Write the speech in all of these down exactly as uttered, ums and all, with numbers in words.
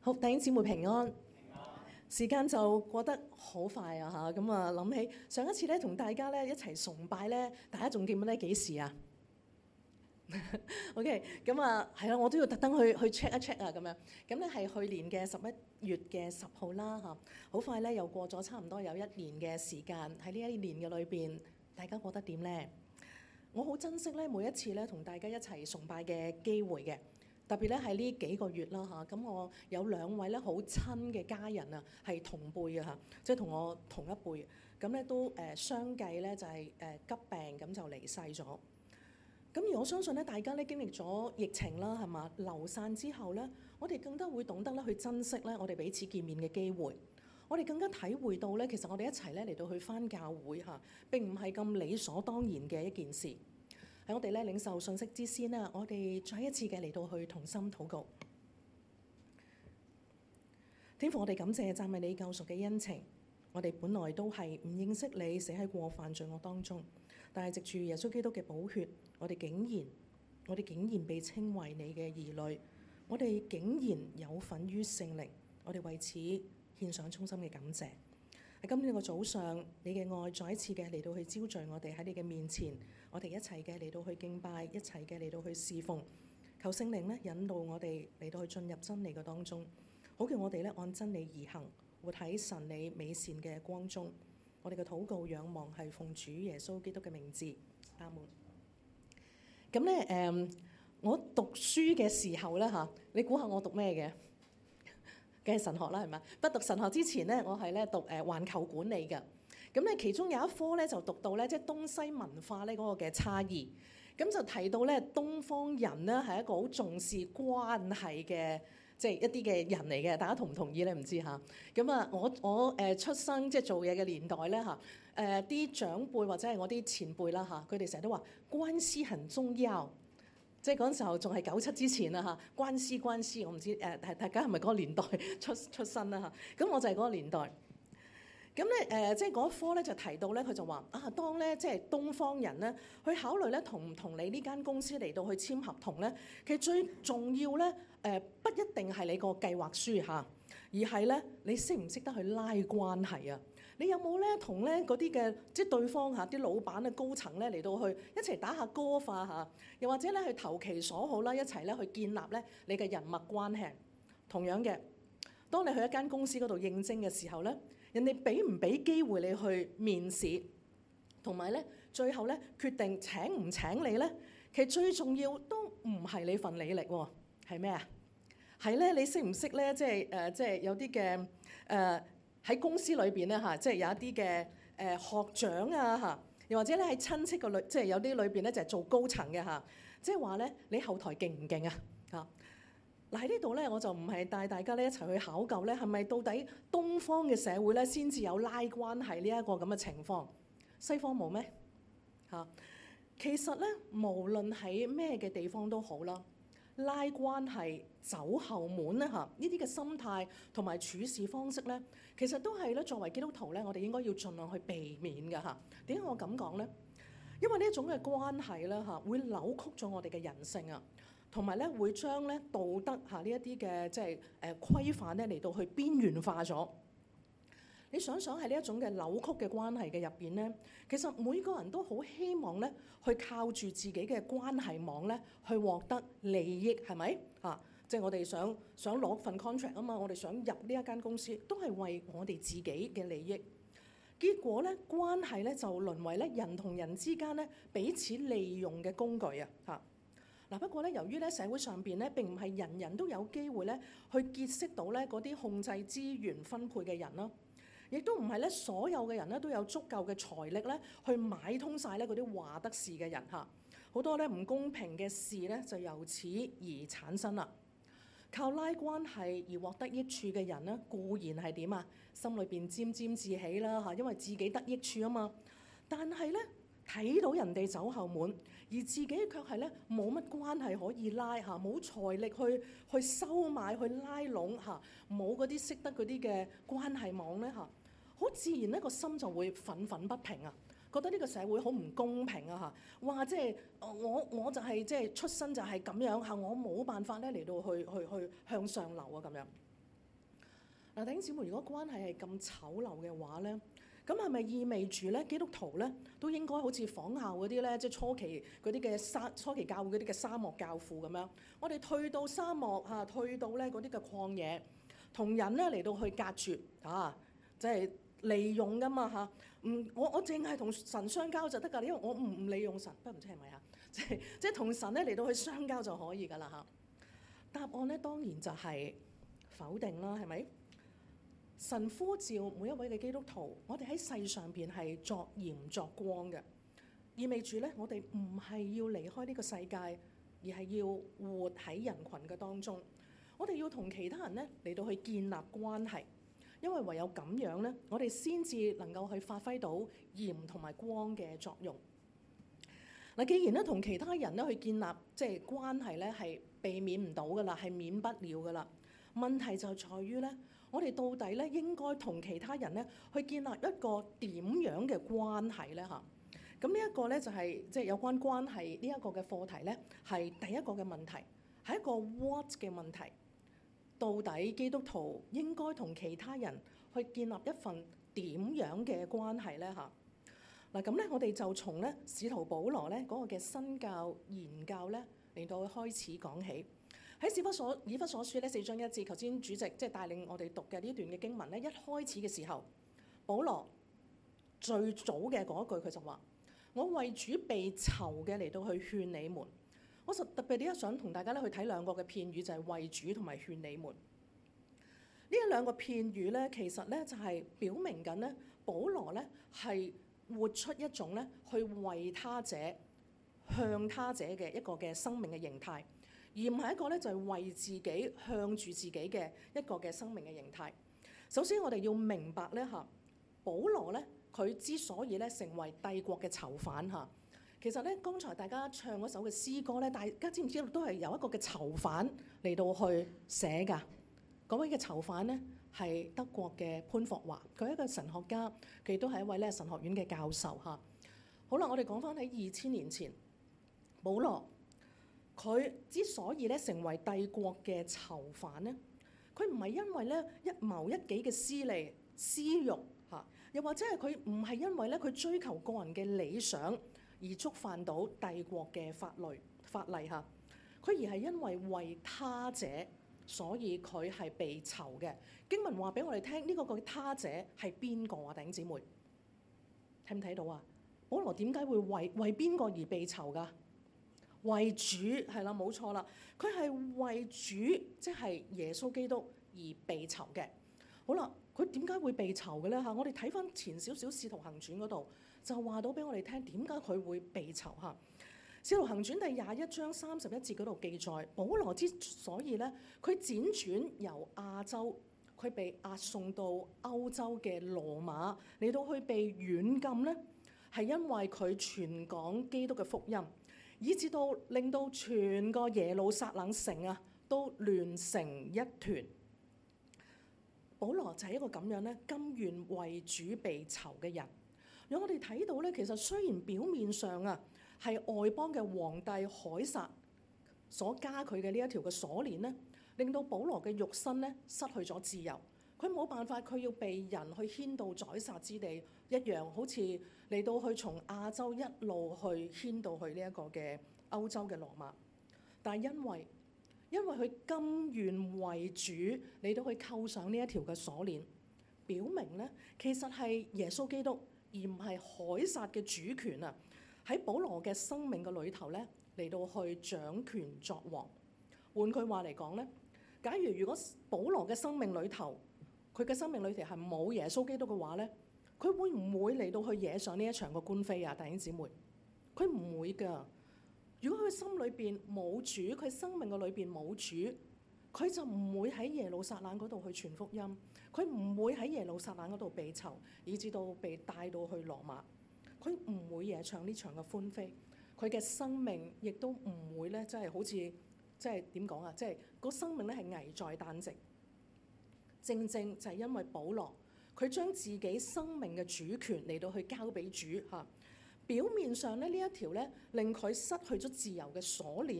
好，弟兄姊妹平安。時間就過得好快啊！嚇，咁啊諗起上一次咧，同大家咧一齊崇拜咧，大家仲記唔記得幾時啊？OK，咁啊係啦，我都要特登去去 check 一 check 啊，咁樣。咁咧係去年嘅十一月嘅十號啦，嚇。好快咧，又過咗差唔多有一年嘅時間。喺呢一年嘅裏邊，大家覺得點咧？我好珍惜咧每一次咧同大家一齊崇拜嘅機會嘅。特別咧喺呢幾個月啦嚇，咁我有兩位咧好親嘅家人啊，係同輩嘅嚇，即係同我同一輩，咁咧都誒相繼咧就係誒急病咁就離世咗。咁而我相信咧，大家咧經歷咗疫情啦，係嘛，流散之後咧，我哋更加會懂得咧去珍惜咧我哋彼此見面嘅機會。我哋更加體會到咧，其實我哋一齊咧嚟到去返教會嚇，並唔係咁理所當然嘅一件事。喺我哋咧領受信息之先啦，我哋再一次嘅嚟到去同心禱告。天父，我哋感謝讚美你救贖嘅恩情。我哋本來都係唔認識你，死喺過犯罪惡當中，但係藉住耶穌基督嘅寶血，我哋竟然我哋竟然被稱為你嘅兒女，我哋竟然有份於聖靈，我哋為此獻上衷心嘅感謝。喺今天個早上，你嘅愛再一次嘅嚟到去招聚我哋喺你嘅面前，我哋一齊嘅嚟到去敬拜，一齊嘅嚟到去侍奉，求聖靈咧引導我哋嚟到去進入真理嘅當中，好叫我哋咧按真理而行，活喺神你美善嘅光中。我哋嘅禱告仰望係奉主耶穌基督嘅名字，阿門。咁咧誒，我讀書嘅時候咧嚇，你估下我讀咩嘅？梗係神學啦，係咪？不讀神學之前咧，我係咧讀誒環球管理嘅。咁咧其中有一科咧就讀到咧即係東西文化咧嗰個嘅差異。咁就提到咧東方人咧係一個好重視關係嘅，即係一啲嘅人嚟嘅。大家同唔同意咧？唔知嚇。咁啊，我我誒出生即係做嘢嘅年代咧嚇，誒啲長輩或者係我啲前輩啦嚇，佢哋成日都話關係很重要。即係嗰陣時候仲係九七之前啊嚇，關係關係，我唔知誒，係大家係咪嗰個年代出出身啦嚇？咁我就係嗰個年代。咁咧誒，即係嗰一科咧就提到咧，佢就話啊，當咧即係東方人咧去考慮咧同唔同你呢間公司嚟到去簽合同咧，其實最重要咧誒，不一定係你個計劃書嚇，而係咧你識唔識得去拉關係啊？你有冇咧同咧嗰啲嘅即係對方嚇啲老闆啊高層咧嚟到去一齊打下歌化嚇，又或者咧去投其所好啦，一齊咧去建立咧你嘅人脈關係。同樣嘅，當你去一間公司嗰度應徵嘅時候咧，人哋俾唔俾機會你去面試，同埋咧最後咧決定請唔請你咧，其實最重要都唔係你份履歷喎，係咩啊？係咧你識唔識咧？即係誒，即係有啲嘅誒。呃喺公司裏邊咧嚇，即係有一啲嘅誒學長啊嚇，又或者咧喺親戚個裏，即係有啲裏邊咧就係做高層嘅嚇，即係話咧你後台勁唔勁啊嚇？嗱喺呢度咧，我就唔係帶大家咧一齊去考究咧，係咪到底東方嘅社會咧先至有拉關係呢一個咁嘅情況？西方冇咩嚇？其實咧，無論喺咩嘅地方都好啦。拉關係走後門咧嚇，呢啲嘅心態同埋處事方式咧，其實都係咧作為基督徒咧，我哋應該要盡量去避免嘅嚇。點解我咁講咧？因為呢一種嘅關係咧嚇，會扭曲咗我哋嘅人性啊，同埋咧會將咧道德嚇呢一啲嘅即係誒規範咧嚟到去邊緣化咗。你想想喺呢一種嘅扭曲嘅關係嘅入邊咧，其實每個人都好希望咧，去靠住自己嘅關係網咧，去獲得利益，係咪啊？即係我哋想想攞份 contract 啊嘛，我哋想入呢一間公司，都係為我哋自己嘅利益。結果咧，關係咧就淪為咧人同人之間咧彼此利用嘅工具啊！嚇嗱，不過咧，由於咧社會上邊咧並唔係人人都有機會咧去結識到咧嗰啲控制資源分配嘅人啦。亦都唔係咧，所有嘅人咧都有足夠嘅財力咧，去買通晒咧嗰啲話得事嘅人嚇。好多咧唔公平嘅事咧，就由此而產生啦。靠拉關係而獲得益處嘅人咧，固然係點啊？心裏邊沾沾自喜啦嚇，因為自己得益處啊嘛。但係咧睇到人哋走後門，而自己卻係咧冇乜關係可以拉嚇，冇財力去去收買去拉攏嚇，冇嗰啲識得嗰啲嘅關係網咧嚇。好自然咧，個心就會憤憤不平啊！覺得呢個社會好唔公平啊！嚇，哇！即係我我就係即係出身就係咁樣嚇，我冇辦法咧嚟到去去去向上流啊咁樣。 嗱，弟兄姊妹，如果關係係咁醜陋嘅話咧，咁係咪意味住咧基督徒咧都應該好似仿效嗰啲咧，即係初期嗰啲嘅沙初期教會嗰啲嘅沙漠教父咁樣？我哋退到沙漠嚇，退到咧嗰啲嘅曠野，同人咧嚟到去隔絕啊，即係利用噶嘛嚇。唔，我我淨係同神相交就得㗎，因為我唔唔利用神，不唔知係咪啊？即係即係同神咧嚟到去相交就可以㗎啦嚇。答案咧當然就係否定啦，係咪？神呼召每一位嘅基督徒，我哋喺世上邊係作鹽作光嘅，意味住咧我哋唔係要離開呢個世界，而係要活喺人群嘅當中。我哋要同其他人咧嚟到去建立關係，因為唯有咁樣咧，我哋先至能夠去發揮到鹽同埋光嘅作用。嗱，既然咧同其他人咧去建立即係關係咧係避免唔到噶啦，係免不了噶啦。問題就在於咧，我哋到底咧應該同其他人咧去建立一個點樣嘅關係咧嚇？咁呢一個咧就係即係有關關係呢一個嘅課題咧，係第一個嘅問題，係一個 what 嘅問題。到底基督徒應該同其他人去建立一份點樣嘅關係咧嚇？嗱，咁咧我哋就從咧使徒保羅咧嗰個嘅新教言教咧嚟到開始講起。喺《以弗所以弗所書》咧四章一節，頭先主席即係帶領我哋讀嘅呢段嘅經文咧，一開始嘅時候，保羅最早嘅嗰一句佢就話：我為主被囚嘅嚟到去勸你們。我實特別點解想同大家咧去睇兩個嘅片語，就係為主同埋勸你們。呢一兩個片語咧，其實咧就係表明緊咧，保羅咧係活出一種咧去為他者、向他者嘅一個嘅生命嘅形態。而唔係一個咧，就係為自己向住自己嘅一個嘅生命嘅形態。首先，我哋要明白咧嚇，保羅咧佢之所以咧成為帝國嘅囚犯嚇，其實咧剛才大家唱嗰首嘅詩歌咧，大家知唔知道都係由一個嘅囚犯嚟到去寫㗎？嗰位嘅囚犯咧係德國嘅潘霍華，佢係一個神學家，佢亦都係一位咧神學院嘅教授嚇。好啦，我哋講翻喺二千年前，保羅。佢之所以咧成為帝國嘅囚犯咧，佢唔係因為咧一謀一己嘅私利、私欲嚇，又或者係佢唔係因為咧佢追求個人嘅理想而觸犯到帝國嘅法律法例嚇，佢而係因為為他者，所以佢係被囚嘅。經文話俾我哋聽，呢個個他者係邊個啊？弟兄姊妹睇唔睇到啊？保羅點解會為為邊個而被囚㗎？為主係啦，冇錯啦，佢係為主，即係耶穌基督而被囚嘅。好啦，佢點解會被囚嘅咧嚇？我哋睇翻前少少《使徒行傳》嗰度，就話到俾我哋聽點解佢會被囚嚇。《使徒行傳》第廿一章三十一節嗰度記載，保羅之所以咧，佢輾轉由亞洲，佢被押送到歐洲嘅羅馬嚟到去被軟禁咧，係因為佢傳講基督嘅福音。以至到令到全個耶路撒冷城啊都亂成一團。保羅就係一個咁樣咧，甘願為主被囚嘅人。讓我哋睇到咧，其實雖然表面上啊係外邦嘅皇帝凱撒所加佢嘅呢一條嘅鎖鏈咧，令到保羅嘅肉身咧失去咗自由。佢冇辦法，佢要被人去牽到宰殺之地一樣，好似嚟到去從亞洲一路去牽到去呢一個嘅歐洲嘅羅馬。但係因為因為佢甘願為主嚟到去扣上呢一條嘅鎖鏈，表明咧其實係耶穌基督而唔係凱撒嘅主權啊，喺保羅嘅生命嘅裏頭咧嚟到去掌權作王。換句話嚟講咧，假如如果保羅嘅生命裏頭，佢嘅生命裏頭係冇耶穌基督嘅話咧，佢會唔會嚟到去惹上呢一場嘅官非啊？弟兄姊妹，佢唔會㗎。如果佢心裏邊冇主，佢生命嘅裏邊冇主，佢就唔會喺耶路撒冷嗰度去傳福音，佢唔會喺耶路撒冷嗰度被囚，以至到被帶到去羅馬，佢唔會惹上呢場嘅官非，佢嘅生命亦都唔會咧，即係好似即係點講啊？即係個生命咧係危在旦夕。正正就係因為保羅佢將自己生命嘅主權嚟到去交俾主嚇，表面上咧呢一條咧令佢失去咗自由嘅鎖鏈啦，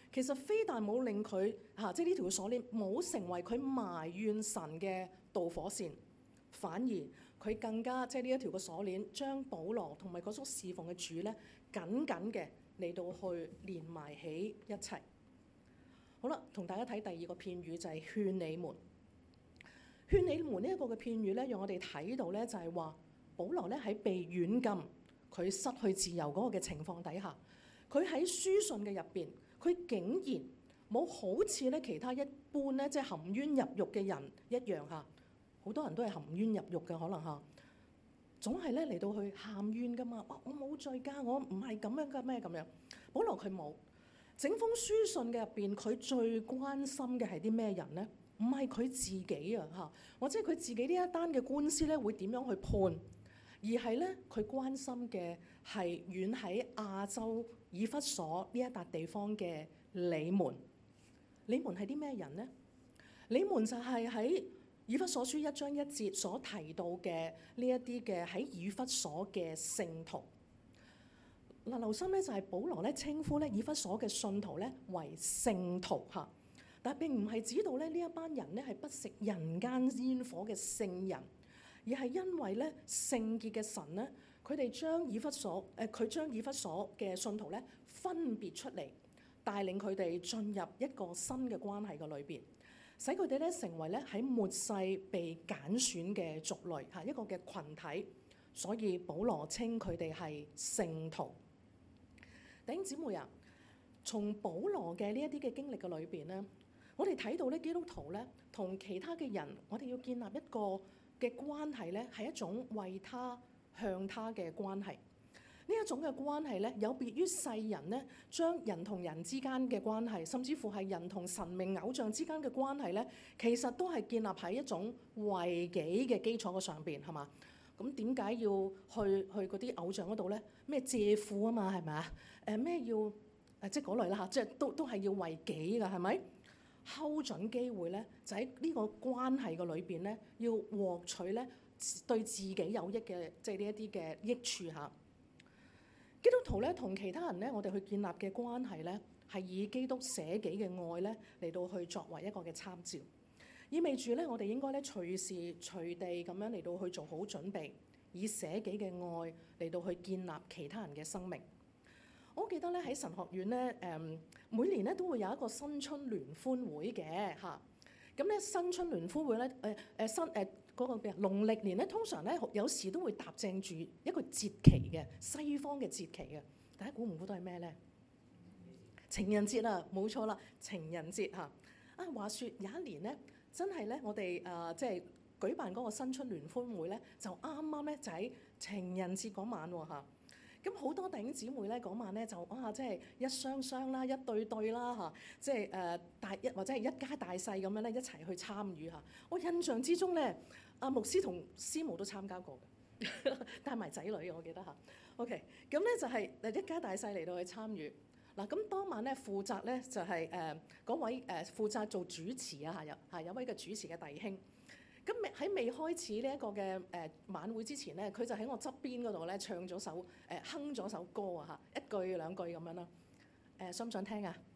其實非但冇令佢嚇，即係呢條鎖鏈冇成為佢埋怨神嘅導火線，反而佢更加即係呢一條嘅鎖鏈，將保羅同埋嗰種侍奉嘅主咧，緊緊嘅嚟到去連埋起一齊。好啦，同大家睇第二個片語就係勸你們。勸你們呢一個嘅片語咧，讓我哋睇到咧就係話，保羅咧喺被軟禁、佢失去自由嗰個嘅情況底下，佢喺書信嘅入邊，佢竟然冇好似咧其他一般咧即係含冤入獄嘅人一樣嚇，好多人都係含冤入獄嘅可能嚇，總係咧嚟到去喊冤噶嘛，哦、我冇罪㗎，我唔係咁樣㗎咩咁樣。保羅佢冇，整封書信嘅入邊，佢最關心嘅係啲咩人咧？唔係佢自己啊嚇，或者佢自己呢一單嘅官司咧會點樣去判，而係咧佢關心嘅係遠喺亞洲以弗所呢一笪地方嘅你們。你們係啲咩人呢？你們就係喺以弗所書一章一節所提到嘅呢一啲嘅喺以弗所嘅聖徒。嗱，留心咧就係保羅咧稱呼咧以弗所嘅信徒咧為聖徒嚇。但並唔係指到咧呢一班人咧係不食人間煙火嘅聖人，而係因為咧聖潔嘅神咧，佢哋將以弗所誒佢將以弗所嘅信徒咧分別出嚟，帶領佢哋進入一個新嘅關係嘅裏邊，使佢哋咧成為咧喺末世被揀選嘅族類嚇一個嘅群體，所以保羅稱佢哋係聖徒。弟兄姊妹啊，從保羅嘅呢一啲嘅經歷嘅裏邊咧，我哋睇到咧基督徒咧同其他嘅人，我哋要建立一個嘅關係咧，係一種為他向他嘅關係。呢一種嘅關係咧，有別於世人咧將人同人之間嘅關係，甚至乎係人同神明偶像之間嘅關係咧，其實都係建立喺一種為己嘅基礎嘅上邊，係嘛？咁點解要去去嗰啲偶像嗰度咧？咩借庫啊嘛，係咪啊？誒咩要誒即係嗰類啦嚇，即係都都係要為己㗎，係咪？睺準機會咧，就喺呢個關係嘅裏邊咧，要獲取咧對自己有益嘅，即係呢一啲嘅益處嚇。基督徒咧同其他人咧，我哋去建立嘅關係咧，係以基督捨己嘅愛咧嚟到去作為一個嘅參照，意味住咧我哋應該咧隨時隨地咁樣嚟到去做好準備，以捨己嘅愛嚟到去建立其他人嘅生命。我記得咧喺神學院咧，誒每年咧都會有一個新春聯歡會嘅嚇。咁咧新春聯歡會咧，誒誒新誒嗰個咩啊？農曆年咧通常咧有時都會搭正住一個節期嘅西方嘅節期嘅。大家估唔估到係咩咧？情人節啊，冇錯啦，情人節嚇。啊，話説有一年咧，真係咧我哋誒即係舉辦嗰個新春聯歡會咧，就啱啱咧就喺情人節嗰晚喎嚇。咁好多弟兄姊妹咧嗰晚咧就哇，即係一雙雙啦，一對對啦嚇，即係誒大一或者係一家大細咁樣咧一齊去參與嚇。我印象之中咧，阿牧師同師母都參加過嘅，帶埋仔女嘅我記得嚇。OK，咁咧就係誒一家大細嚟到去參與。嗱，咁當晚咧負責咧就係誒嗰位誒負責做主持啊嚇，有嚇有位嘅主持嘅弟兄。咁喺未開始呢一個嘅誒晚會之前咧，佢就喺我側邊嗰度咧唱咗首誒哼咗首歌啊嚇，一句兩句咁樣啦。誒想唔想聽啊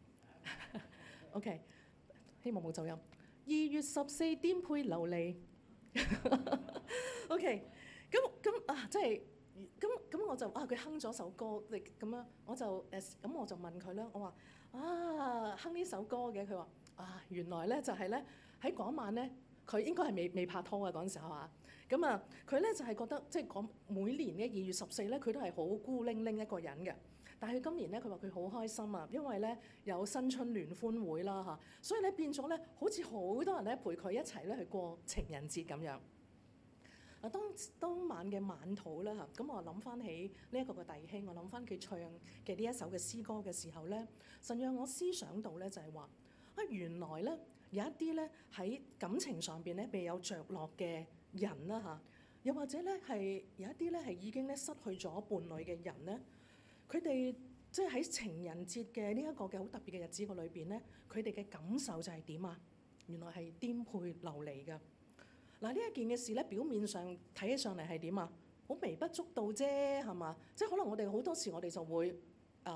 ？OK，希望冇走音。二月十四顛沛流離。OK，咁咁啊，即係咁咁我就啊佢哼咗首歌，咁樣我就誒咁我就問佢啦，我話啊哼呢首歌嘅，佢話啊原來咧就係咧喺嗰晚咧。佢應該係未未拍拖啊嗰陣時候啊，咁啊佢咧就係覺得即係講每年嘅二月十四咧，佢都係好孤零零一個人嘅。但係佢今年咧，佢話佢好開心啊，因為咧有新春聯歡會啦嚇，所以咧變咗咧好似好多人咧陪佢一齊咧去過情人節咁樣。嗱，當當晚嘅晚禱啦嚇，咁我諗翻起呢一個嘅弟兄，我諗翻佢唱嘅呢一首嘅詩歌嘅時候咧，神讓我思想到咧就係話啊原來咧。有一啲咧喺感情上邊咧未有着落嘅人啦嚇，又或者咧係有一啲咧係已經咧失去咗伴侶嘅人咧，佢哋即係喺情人節嘅呢一個嘅好特別嘅日子個裏邊咧，佢哋嘅感受就係點啊？原來係顛沛流離㗎。嗱呢一件嘅事咧，表面上睇起上嚟係點啊？好微不足道啫，係嘛？即係可能我哋好多時我哋就會誒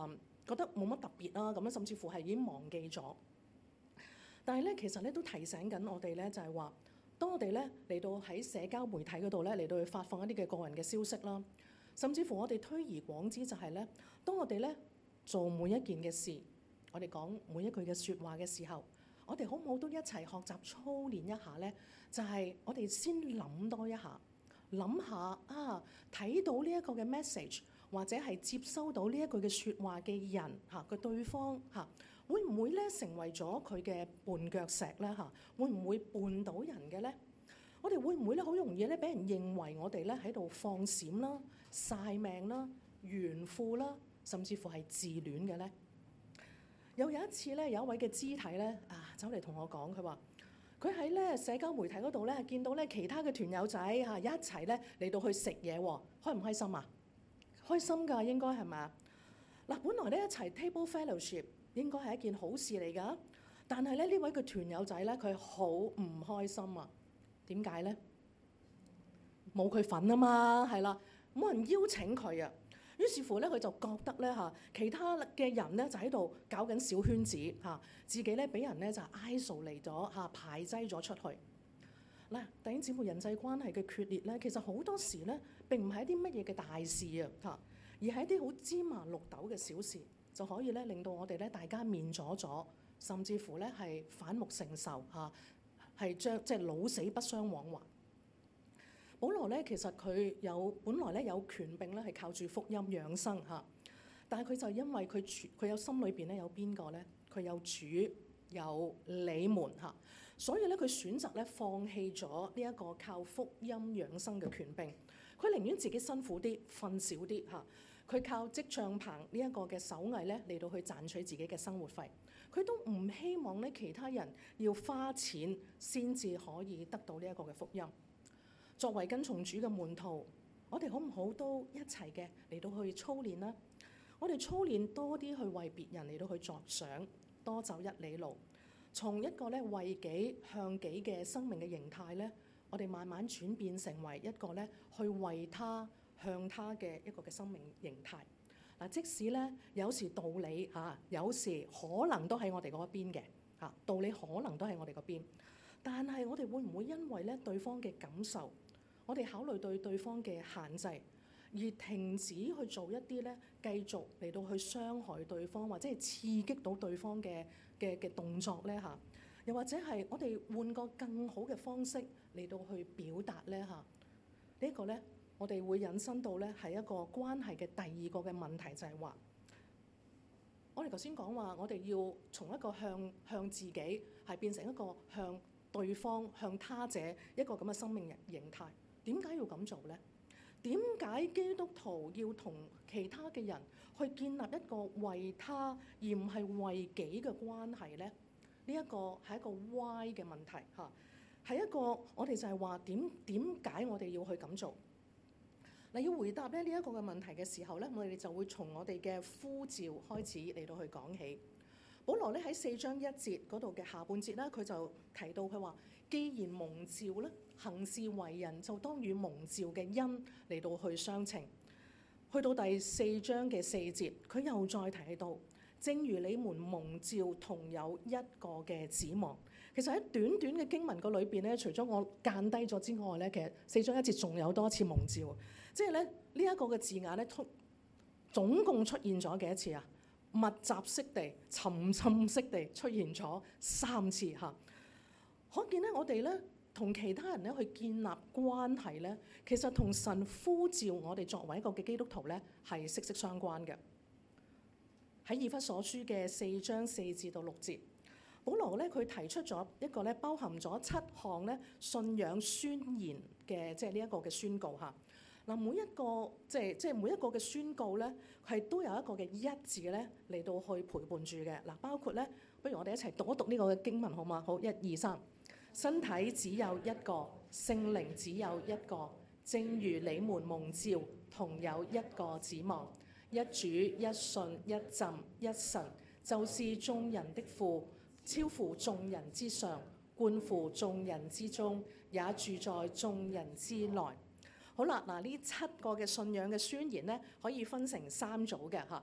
覺得冇乜特別啦，咁樣甚至乎係已經忘記咗。但係咧，其實咧都提醒緊我哋咧，就係話，當我哋咧嚟到喺社交媒體嗰度咧嚟到去發放一啲嘅個人嘅消息啦，甚至乎我哋推而廣之就係咧，當我哋咧做每一件嘅事，我哋講每一句嘅説話嘅時候，我哋好唔好都一齊學習操練一下咧？就係我哋先諗多一下，諗下啊，睇到呢一個嘅 message 或者係接收到呢一句嘅説話嘅人嚇個對方嚇，會唔會咧成為咗佢嘅絆腳石咧嚇？會唔會絆到人嘅咧？我哋會唔會咧好容易咧俾人認為我哋咧喺度放閃啦、曬命啦、炫富啦，甚至乎係自戀嘅咧？又有一次咧，有一位嘅肢體咧啊，走嚟同我講，佢話佢喺咧社交媒體嗰度咧見到咧其他嘅團友仔嚇一齊咧嚟到去食嘢喎，開唔開心啊？開心㗎，應該係咪啊？嗱，本來咧一齊 table fellowship 應該係一件好事嚟㗎，但係咧呢位嘅團友仔咧佢好唔開心啊！點解咧？冇佢份啊嘛，係啦，冇人邀請佢啊。於是乎咧，佢就覺得咧嚇，其他嘅人咧就喺度搞緊小圈子嚇，自己咧俾人咧就 isolate 咗嚇，排擠咗出去。嗱，弟兄姊妹，人際關係嘅決裂咧，其實好多時咧並唔係一啲乜嘢嘅大事啊嚇，而係一啲好芝麻綠豆嘅小事，就可以咧令到我哋咧大家面阻阻，甚至乎咧係反目成仇嚇，係將即係老死不相往還。保羅咧，其實佢有本來咧有權柄咧，係靠住福音養生嚇，但係佢就因為佢佢有心裏邊咧有邊個咧？佢有主有你們嚇，所以咧佢選擇咧放棄咗呢一個靠福音養生嘅權柄，佢寧願自己辛苦啲瞓少啲嚇，佢靠織帳棚呢一個嘅手藝咧嚟到去賺取自己嘅生活費，佢都唔希望咧其他人要花錢先至可以得到呢一個嘅福音。作為跟從主嘅門徒，我哋好唔好都一齊嘅嚟到去操練啦？我哋操練多啲去為別人嚟到去着想，多走一里路，從一個咧為己向己嘅生命嘅形態咧，我哋慢慢轉變成為一個咧去為他向他嘅一個嘅生命形態。嗱，即使咧有時道理嚇，有時可能都喺我哋嗰邊嘅嚇，道理可能都喺我哋嗰邊，但係我哋會唔會因為咧對方嘅感受，我哋考慮對對方嘅限制，而停止去做一啲咧繼續嚟到去傷害對方，或者係刺激到對方嘅嘅嘅動作咧嚇？又或者係我哋換個更好嘅方式嚟到去表達咧嚇？呢個咧，我哋會引申到咧係一個關係嘅第二個嘅問題，就係話我哋頭先講話，我哋要從一個向向自己係變成一個向對方向他者一個咁嘅生命形態。點解要咁做呢？點解基督徒要同其他嘅人去建立一個為他而唔係為己嘅關係呢？呢一個係一個 why 嘅問題嚇，係一個我哋就係話點點解我哋要去咁做？嗱，要回答咧呢一個嘅問題嘅時候咧，我哋就會從我哋嘅呼召開始嚟到去講起。保羅咧喺四章一節嗰度嘅下半節咧，佢就提到佢話：既然蒙召咧，行事為人就當與蒙召嘅恩嚟到去相稱。去到第四章嘅四節，佢又再提到，正如你們蒙召同有一個嘅指望。其實喺短短嘅經文個裏邊咧，除咗我間低咗之外咧，其實四章一節仲有多次蒙召，即係咧呢一個嘅字眼咧，總共出現咗幾多次啊？密集式地、沉浸式地出現咗三次嚇。可見咧，我哋咧同其他人咧去建立關係咧，其實同神呼召我哋作為一個嘅基督徒咧係息息相關嘅。喺以弗所書嘅四章四至到六節，保羅咧佢提出咗一個咧包含咗七項咧信仰宣言嘅，即係呢一個嘅宣告嚇。嗱，每一個即係即係每一個嘅宣告咧，係都有一個嘅一字咧嚟到去陪伴住嘅。嗱，包括咧，不如我哋一齊讀一讀呢個嘅經文好嗎？好，一二三，身體只有一個，聖靈只有一個，正如你們蒙召同有一個指望，一主一信一浸一神，就是眾人的父，超乎眾人之上，貫乎眾人之中，也住在眾人之內。好啦，嗱，呢七個嘅信仰嘅宣言咧，可以分成三組嘅嚇。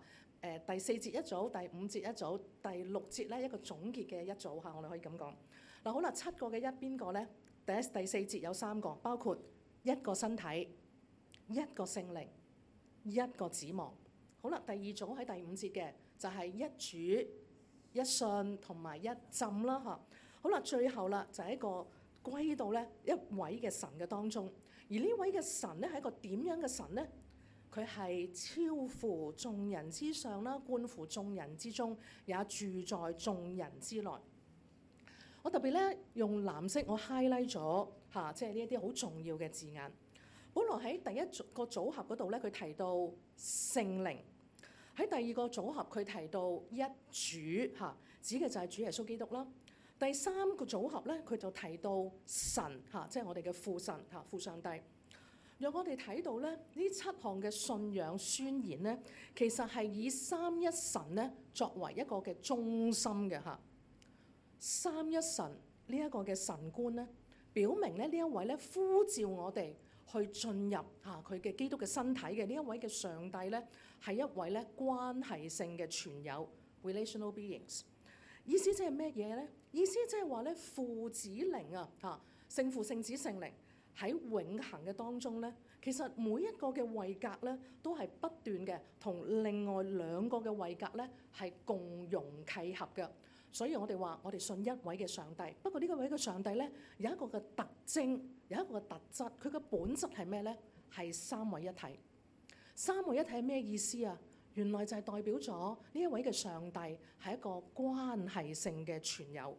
誒第四節一組，第五節一組，第六節咧一個總結嘅一組嚇，我哋可以咁講。嗱好啦，七個嘅一邊個咧？第一、第四節有三個，包括一個身體、一個聖靈、一個指望。好啦，第二組喺第五節嘅就係一主、一信同埋一浸啦嚇。好啦，最後啦就係一個歸到咧一位嘅神嘅當中，而呢位嘅神咧係一個點樣嘅神咧？佢係超乎眾人之上啦，貫乎眾人之中，也住在眾人之內。我特別咧用藍色我 highlight 咗嚇，即係呢一啲好重要嘅字眼。保羅喺第一個組合嗰度咧，佢提到聖靈；喺第二個組合佢提到一主嚇，指嘅就係主耶穌基督啦。第三個組合咧，佢就提到神嚇，即係我哋嘅父神嚇，父上帝。讓我哋睇到咧，呢七項嘅信仰宣言咧，其實係以三一神咧作為一個嘅中心嘅嚇。三一神呢一個嘅神觀咧，表明咧呢一位咧呼召我哋去進入嚇佢嘅基督嘅身體嘅呢一位嘅上帝咧，係一位咧關係性嘅存有 relational beings。意思即係咩嘢咧？意思即係話咧父子靈啊嚇，聖父聖子聖靈。喺永恆嘅當中咧，其實每一個嘅位格咧，都係不斷嘅同另外兩個嘅位格咧係共融契合嘅。所以我哋話我哋信一位嘅上帝。不過呢個位嘅上帝咧有一個嘅特徵，有一個嘅特質，佢嘅本質係咩咧？係三位一體。三位一體係咩意思啊？原來就係代表咗呢一位嘅上帝係一個關係性嘅存有。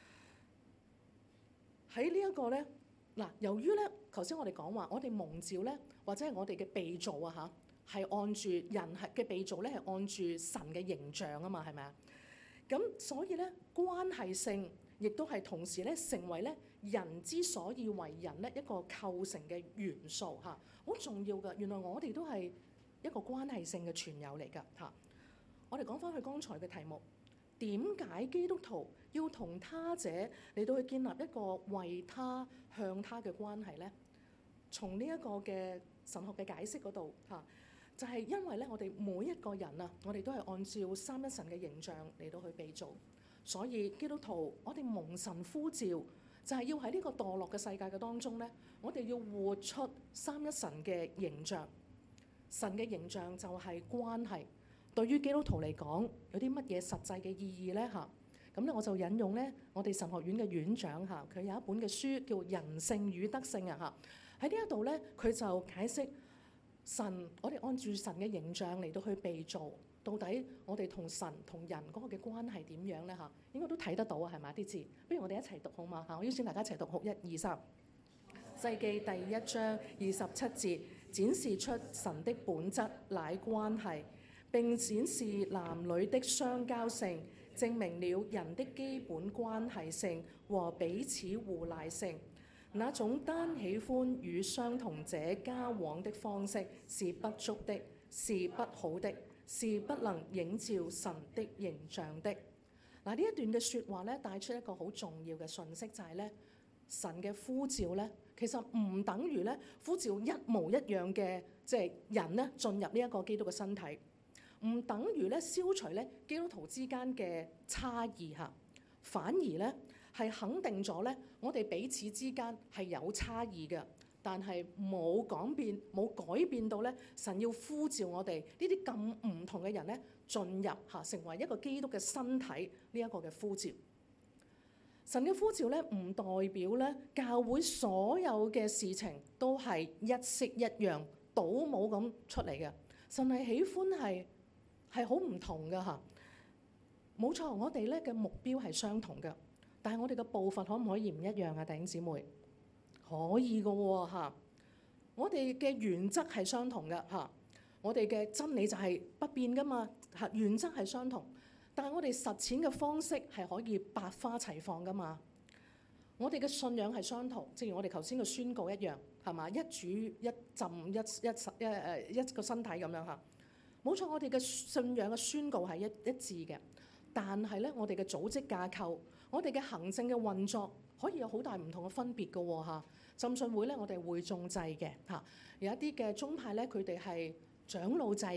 喺呢一個咧。嗱，由於咧，頭先我哋講話，我哋蒙召咧，或者係我哋嘅被造啊嚇，係按住人係嘅被造咧，係按住神嘅形象啊嘛，係咪啊？咁所以咧，關係性亦都係同時咧，成為咧人之所以為人咧一個構成嘅元素嚇，好重要㗎。原來我哋都係一個關係性嘅存有嚟㗎嚇。我哋講翻去剛才嘅題目。點解基督徒要同他者嚟到去建立一個為他向他嘅關係咧？從呢一個嘅神學嘅解釋嗰度嚇，就係因為咧，我哋每一個人啊，我哋都係按照三一神嘅形象嚟到去被造，所以基督徒我哋蒙神呼召，就係要喺呢個墮落嘅世界嘅當中咧，我哋要活出三一神嘅形象。神嘅形象就係關係。對於基督徒嚟講，有啲乜嘢實際嘅意義咧嚇？咁咧我就引用咧我哋神學院嘅院長嚇，佢有一本嘅書叫《人性與德性》啊嚇。喺呢一度咧，佢就解釋神，我哋按住神嘅形象嚟到去被造，到底我哋同神同人嗰個嘅關係點樣咧嚇？應該都睇得到啊，係咪啲字？不如我哋一齊讀好嘛嚇？我邀請大家一齊讀好，一二三。世記第一章二十七節展示出神的本質乃關係。並展示男女的相交性，證明了人的基本關係性和彼此互賴性。那種單喜歡與相同者交往的方式是不足的，是不好的，是不能映照神的形象的。嗱，呢一段嘅説話咧，帶出一個好重要嘅訊息，就係咧神嘅呼召咧，其實唔等於咧呼召一模一樣嘅即係人咧進入呢一個基督嘅身體。唔等於咧消除咧基督徒之間嘅差異嚇，反而咧係肯定咗咧我哋彼此之間係有差異嘅，但係冇改變冇改變到咧神要呼召我哋呢啲咁唔同嘅人咧進入嚇成為一個基督嘅身體呢一個嘅呼召。神嘅呼召咧唔代表咧教會所有嘅事情都係一式一樣倒模咁出嚟嘅，神係喜歡係。係好唔同㗎嚇，冇錯，我哋咧嘅目標係相同嘅，但係我哋嘅步伐可唔可以唔一樣啊？弟兄姊妹，可以㗎喎嚇，我哋嘅原則係相同嘅嚇，我哋嘅真理就係不變㗎嘛嚇，原則係相同，但係我哋實踐嘅方式係可以百花齊放㗎嘛。我哋嘅信仰係相同，正如我哋頭先嘅宣告一樣，係嘛？一主一浸一一一誒一個身體咁樣嚇。冇錯，我哋嘅信仰嘅宣告係一一致嘅，但係咧，我哋嘅組織架構、我哋嘅行政嘅運作可以有好大唔同嘅分別嘅喎嚇。浸信會咧，我哋會眾制嘅嚇，有一啲嘅宗派咧，佢哋係長老制嘅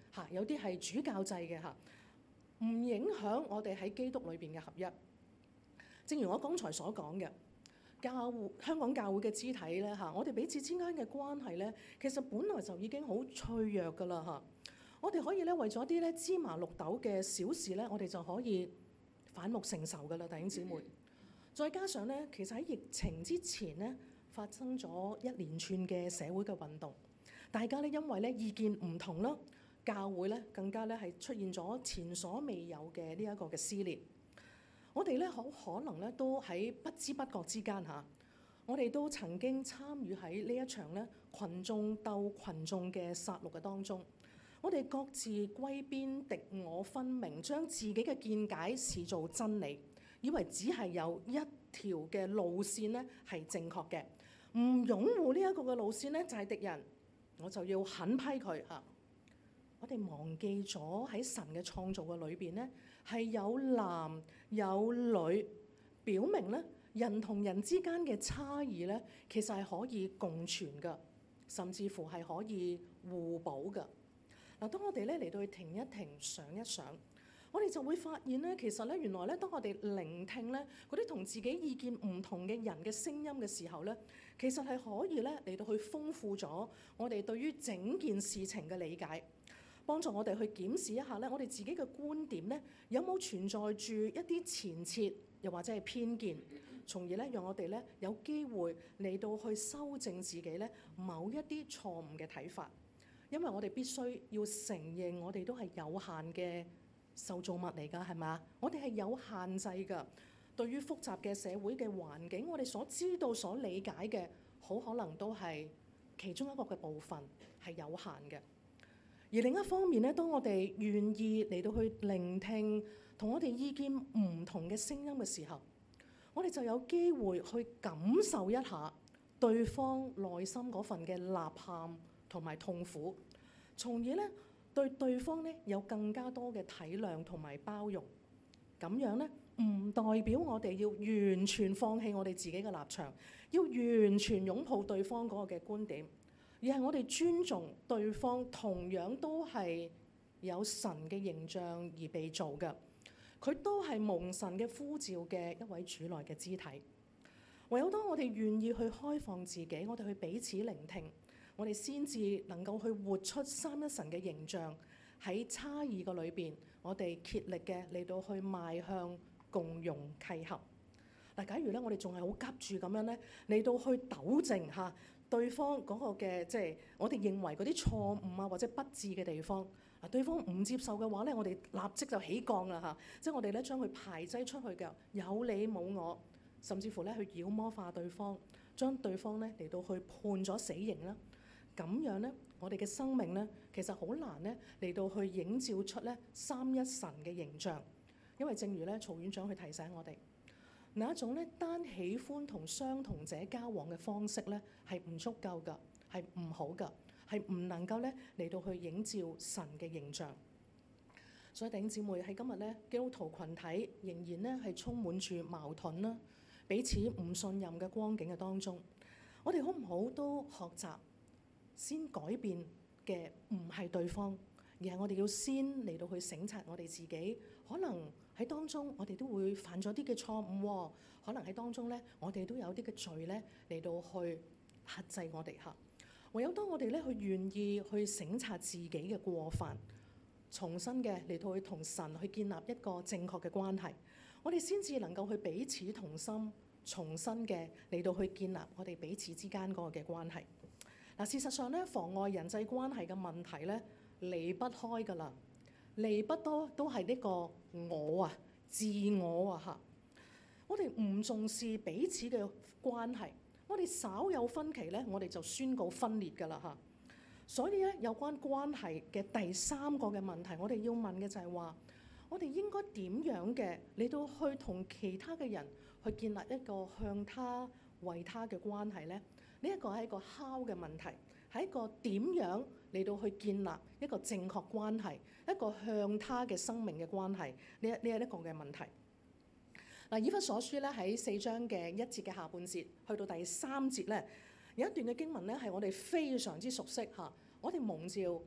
嚇，有啲係主教制嘅嚇，唔影響我哋喺基督裏邊嘅合一。正如我剛才所講嘅，教會香港教會嘅肢體咧嚇，我哋彼此之間嘅關係咧，其實本來就已經好脆弱噶啦嚇。我哋可以咧為咗啲咧芝麻綠豆嘅小事咧，我哋就可以反目成仇噶啦，弟兄姊妹。再加上咧，其實喺疫情之前咧，發生咗一連串嘅社會嘅運動，大家咧因為咧意見唔同啦，教會咧更加咧係出現咗前所未有嘅呢一個嘅撕裂。我哋咧好可能咧都喺不知不覺之間嚇，我哋都曾經參與喺呢一場咧群眾鬥群眾嘅殺戮嘅當中。我哋各自歸邊，敵我分明，將自己嘅見解視做真理，以為只係有一條嘅路線咧係正確嘅，唔擁護呢一個嘅路線咧就係敵人，我就要狠批佢嚇。我哋忘記咗喺神嘅創造嘅裏邊咧係有男有女，表明咧人同人之間嘅差異咧其實係可以共存㗎，甚至乎係可以互補㗎。嗱，當我哋咧嚟到去停一停、想一想，我哋就會發現咧，其實咧原來咧，當我哋聆聽咧嗰啲同自己意見唔同嘅人嘅聲音嘅時候咧，其實係可以咧嚟到去豐富咗我哋對於整件事情嘅理解，幫助我哋去檢視一下咧，我哋自己嘅觀點咧有冇存在住一啲前設，又或者係偏見，從而咧讓我哋咧有機會嚟到去修正自己咧某一啲錯誤嘅睇法。因為我哋必須要承認，我哋都係有限嘅受造物嚟㗎，係嘛？我哋係有限制㗎。對於複雜嘅社會嘅環境，我哋所知道、所理解嘅，好可能都係其中一個嘅部分，係有限嘅。而另一方面咧，當我哋願意嚟到去聆聽同我哋意見唔同嘅聲音嘅時候，我哋就有機會去感受一下對方內心嗰份嘅吶喊同埋痛苦，從而咧對對方咧有更加多嘅體諒同埋包容。咁樣咧唔代表我哋要完全放棄我哋自己嘅立場，要完全擁抱對方嗰個嘅觀點，而係我哋尊重對方同樣都係有神嘅形象而被造嘅，佢都係蒙神嘅呼召嘅一位主內嘅肢體。唯有當我哋願意去開放自己，我哋去彼此聆聽，我哋先至能夠去活出三一神嘅形象。喺差異嘅裏邊，我哋竭力嘅嚟到去邁向共融契合。嗱，假如咧我哋仲係好急住咁樣咧嚟到去糾正嚇對方嗰個嘅即係我哋認為嗰啲錯誤啊或者不智嘅地方，啊對方唔接受嘅話咧，我哋立即就起降啦嚇，即係我哋咧將佢排擠出去嘅，有你冇我，甚至乎咧去妖魔化對方，將對方咧嚟到去判咗死刑啦。咁樣咧，我哋嘅生命咧，其實好難咧嚟到去映照出咧三一神嘅形象，因為正如咧曹院長去提醒我哋，那一種咧單喜歡同相同者交往嘅方式咧係唔足夠㗎，係唔好㗎，係唔能夠咧嚟到去映照神嘅形象。所以弟兄姊妹喺今日咧，基督徒群體仍然咧係充滿住矛盾啦，彼此唔信任嘅光景嘅當中，我哋好唔好都學習？先改變嘅唔係對方，而係我哋要先嚟到去省察我哋自己。可能喺當中我哋都會犯咗啲嘅錯誤，可能喺當中咧我哋都有啲嘅罪咧嚟到去克制我哋嚇。唯有當我哋咧去願意去省察自己嘅過犯，重新嘅嚟到去同神去建立一個正確嘅關係，我哋先至能夠去彼此同心，重新嘅嚟到去建立我哋彼此之間嗰個嘅關係。嗱，事實上咧，妨礙人際關係嘅問題咧，離不開㗎啦，離不多都係呢個我啊、自我啊嚇。我哋唔重視彼此嘅關係，我哋稍有分歧咧，我哋就宣告分裂㗎啦嚇。所以咧，有關關係嘅第三個嘅問題，我哋要問嘅就係話，我哋應該點樣嘅嚟到去同其他嘅人去建立一個向他為他嘅關係咧？呢一個係一個 how 嘅問題，係一個點樣嚟到去建立一個正確關係，一個向他嘅生命嘅關係，呢一呢一個嘅問題。嗱，以弗所書咧喺四章嘅一節嘅下半節，去到第三節咧，有一段嘅經文咧係我哋非常之熟悉嚇，我哋蒙召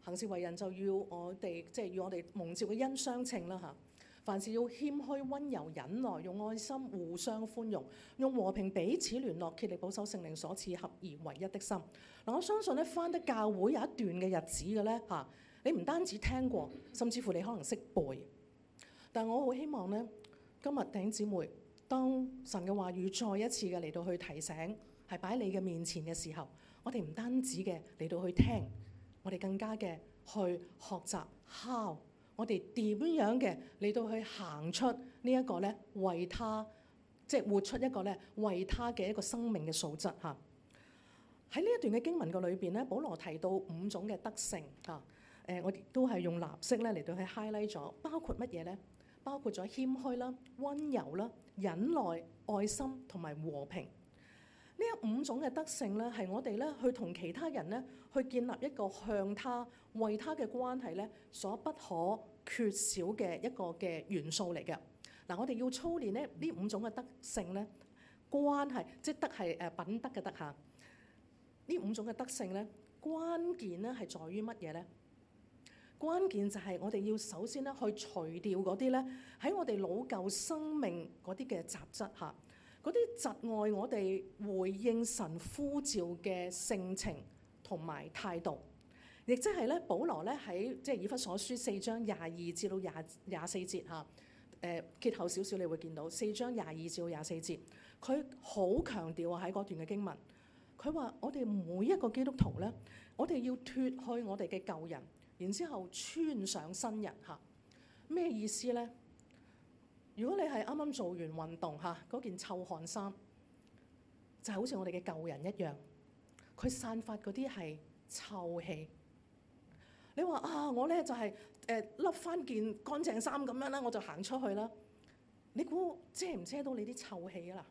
行事為人就要我哋即係要我哋蒙召嘅恩相稱啦嚇。凡事要謙虛、温柔、忍耐，用愛心互相寬容，用和平彼此聯絡，竭力保守聖靈所賜合而為一的心。嗱，我相信咧返得教會有一段嘅日子嘅咧嚇，你唔單止聽過，甚至乎你可能識背。但係我好希望咧，今日弟兄姊妹，當神嘅話語再一次嘅嚟到去提醒，係擺喺你嘅面前嘅時候，我哋唔單止嘅嚟到去聽，我哋更加嘅去學習 how。我哋點樣嘅嚟到去行出呢一個咧，為他即係、就是、活出一個咧為他嘅一個生命嘅素質嚇。喺呢一段嘅經文個裏邊咧，保羅提到五種嘅德性嚇。誒，我哋都係用藍色咧嚟到去 highlight 咗，包括乜嘢咧？包括咗謙虛啦、温柔啦、忍耐、愛心同埋和平。呢一五種嘅德性咧，係我哋咧去同其他人咧去建立一個向他為他嘅關係咧所不可缺少嘅一個嘅元素嚟嘅。嗱，我哋要操練咧呢五種嘅德性咧，關係即係德係誒品德嘅德嚇。呢五種嘅德性咧，關鍵咧係在於乜嘢咧？關鍵就係我哋要首先咧去除掉嗰啲咧喺我哋老舊生命嗰啲嘅雜質嚇。嗰啲窒礙我哋回應神呼召嘅性情同埋態度，亦即係咧，保羅咧喺即係以弗所書四章廿二至到廿廿四節嚇，誒結後少少，你會見到四章廿二至到廿四節，佢好強調啊喺嗰段嘅經文，佢話我哋每一個基督徒咧，我哋要脫去我哋嘅舊人，然之後穿上新人嚇，咩意思咧？如果你係啱啱做完運動嚇，嗰件臭汗衫就好似我哋嘅舊人一樣，佢散發嗰啲係臭氣。你話啊，我咧就係誒笠翻件乾淨衫咁樣啦，我就行出去啦。你估遮唔遮到你啲臭氣啊？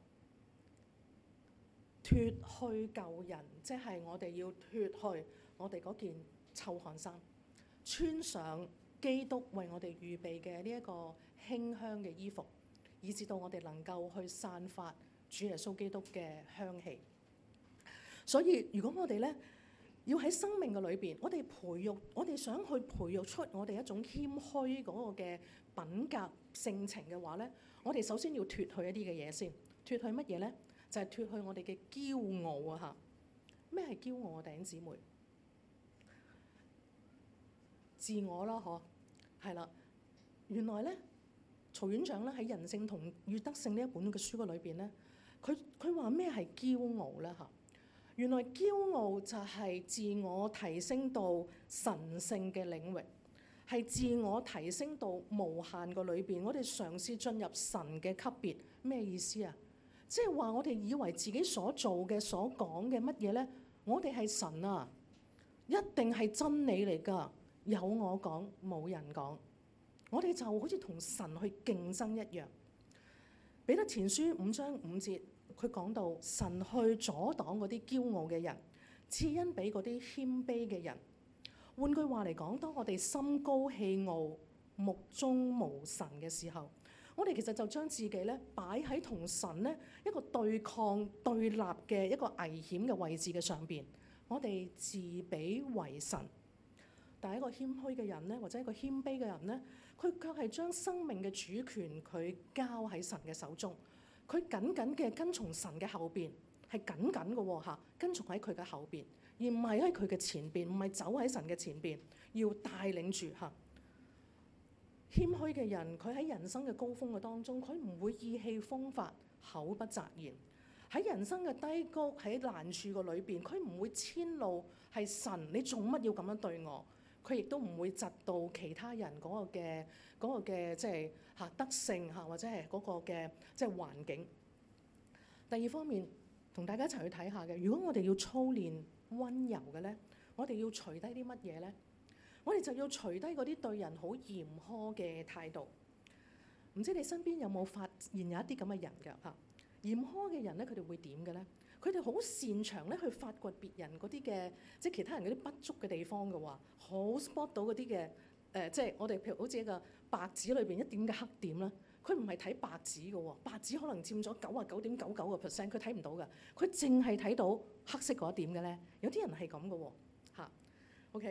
嗱，脫去舊人，即係我哋要脫去我哋嗰件臭汗衫，穿上基督為我哋預備嘅呢一個馨香嘅衣服，以至到我哋能夠去散發主耶穌基督嘅香氣。所以如果我哋咧要喺生命嘅裏邊，我哋培育，我哋想去培育出我哋一種謙虛嗰個嘅品格性情嘅話咧，我哋首先要脫去一啲嘅嘢先。脫去乜嘢咧？就係、是、脫去我哋嘅驕傲啊！嚇，咩係驕傲啊？弟兄姊妹，自我啦，嗬，係啦。原來咧，曹院長咧喺《人性同與德性》呢一本嘅書嘅裏邊咧，佢佢話咩係驕傲咧？嚇，原來驕傲就係自我提升到神聖嘅領域，係自我提升到無限個裏邊。我哋嘗試進入神嘅級別，咩意思啊？即係話我哋以為自己所做嘅、所講嘅乜嘢咧，我哋係神啊，一定係真理嚟㗎，有我講，冇人講。我哋就好似同神去競爭一樣。彼得前書五章五節，佢講到神去阻擋嗰啲驕傲嘅人，賜恩俾嗰啲謙卑嘅人。換句話嚟講，當我哋心高氣傲、目中無神嘅時候，我哋其實就將自己咧擺喺同神咧一個對抗對立嘅一個危險嘅位置嘅上邊。我哋自比為神。但係一個謙虛嘅人咧，或者一個謙卑嘅人咧，佢卻係將生命嘅主權佢交喺神嘅手中，佢緊緊嘅跟從神嘅後邊，係緊緊嘅喎嚇，跟從喺佢嘅後邊，而唔係喺佢嘅前邊，唔係走喺神嘅前邊，要帶領住嚇。謙虛嘅人，佢喺人生嘅高峰嘅當中，佢唔會意氣風發、口不擇言；喺人生嘅低谷、喺難處個裏邊，佢唔會遷怒係神，你做乜要咁樣對我？佢亦都唔會窒到其他人嗰個嘅嗰個嘅即係嚇德性嚇，或者係嗰個嘅即係環境。第二方面，同大家一齊去睇下嘅，如果我哋要操練温柔嘅咧，我哋要除低啲乜嘢咧？我哋就要除低嗰啲對人好嚴苛嘅態度。唔知你身邊有冇發現有一啲咁嘅人㗎嚇？嚴苛嘅人咧，佢哋會點嘅咧？佢哋好擅長咧去發掘別人嗰啲嘅，即係其他人嗰啲不足嘅地方嘅喎，好 spot 到嗰啲嘅誒，即係我哋譬如好似一個白紙裏邊一點嘅黑點啦，佢唔係睇白紙嘅喎，白紙可能佔咗九十九點九九個 percent，佢睇唔到嘅，佢淨係睇到黑色嗰一點嘅咧。有啲人係咁嘅喎嚇。OK 嗱，